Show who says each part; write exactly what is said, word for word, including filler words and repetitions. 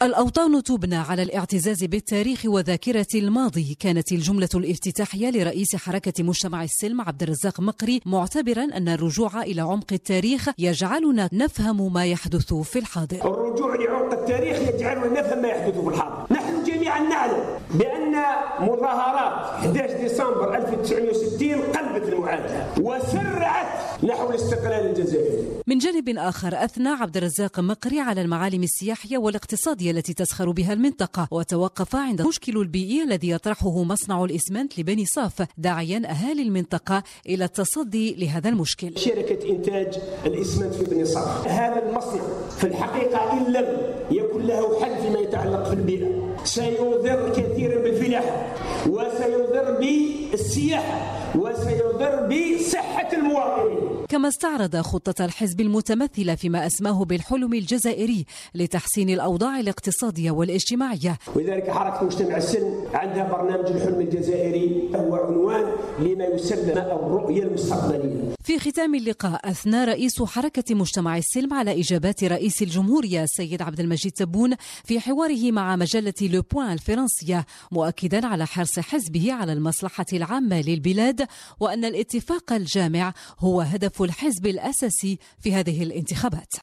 Speaker 1: الأوطان تبنى على الاعتزاز بالتاريخ وذاكرة الماضي، كانت الجملة الافتتاحية لرئيس حركة مجتمع السلم عبد الرزاق مقري، معتبرا أن الرجوع إلى عمق التاريخ يجعلنا نفهم ما يحدث في الحاضر.
Speaker 2: الرجوع لعمق التاريخ يجعلنا نفهم ما يحدث في الحاضر. نحن جميعا نعلم بأن مظاهرات أحد عشر ديسمبر ألف وتسعمائة وستين قلبت المعادلة وسرعت نحو الاستقلال الجزائري.
Speaker 1: من جانب آخر أثنى عبد الرزاق مقري على المعالم السياحية والاقتصادية التي تسخر بها المنطقة، وتوقف عند المشكل البيئي الذي يطرحه مصنع الإسمنت لبني صاف، داعيا أهالي المنطقة إلى التصدي لهذا المشكل.
Speaker 2: شركة إنتاج الإسمنت في بني صاف، هذا المصنع في الحقيقة إن لم يكن له حل فيما يتعلق في البيئة سيضر كثيرا بالفلاحة وسيضر بالسياحة وسيضر بصحة المواطنين.
Speaker 1: كما استعرض خطة الحزب المتمثلة فيما أسماه بالحلم الجزائري لتحسين الأوضاع الاقتصادية والاجتماعية.
Speaker 2: ولذلك حركة مجتمع السلم عندها برنامج الحلم الجزائري، هو عنوان لما يسمى الرؤية المستقبلية.
Speaker 1: في ختام اللقاء أثنى رئيس حركة مجتمع السلم على إجابات رئيس الجمهورية السيد عبد المجيد تبون في حواره مع مجلة لو بوين الفرنسية، مؤكدا على حرص حزبه على المصلحة العامة للبلاد، وأن الاتفاق الجامع هو هدف الحزب الأساسي في هذه الانتخابات.